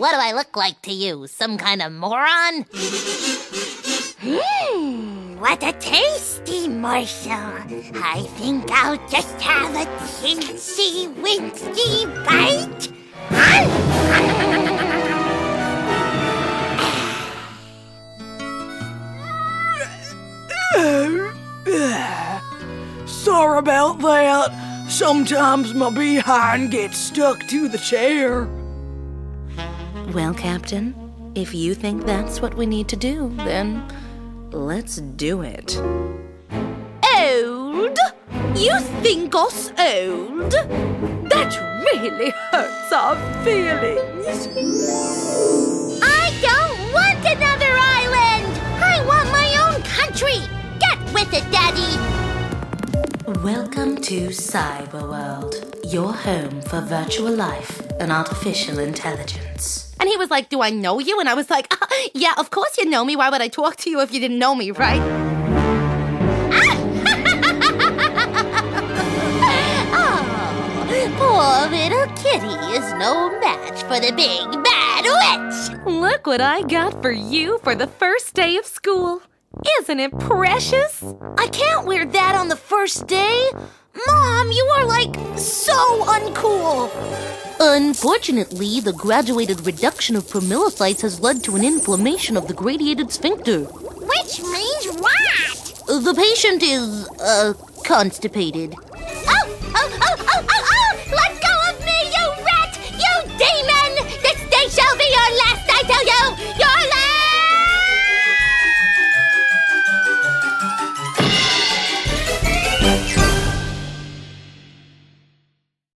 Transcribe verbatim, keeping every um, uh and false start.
What do I look like to you? Some kind of moron? Mmm, what a tasty morsel. I think I'll just have a teensy-wincy bite. Sorry about that. Sometimes my behind gets stuck to the chair. Well, Captain, if you think that's what we need to do, then let's do it. Old? You think us old? That really hurts our feelings. I don't want another island. I want my own country. Get with it, Daddy. Welcome to Cyberworld, your home for virtual life and artificial intelligence. And he was like, do I know you? And I was like, uh, yeah, of course you know me. Why would I talk to you if you didn't know me, right? Oh, poor little kitty is no match for the big bad witch. Look what I got for you for the first day of school. Isn't it precious? I can't wear that on the first day. Mom, you are, like, so uncool. Unfortunately, the graduated reduction of promillocytes has led to an inflammation of the gradiated sphincter. Which means what? The patient is, uh, constipated. Oh, oh, oh, oh,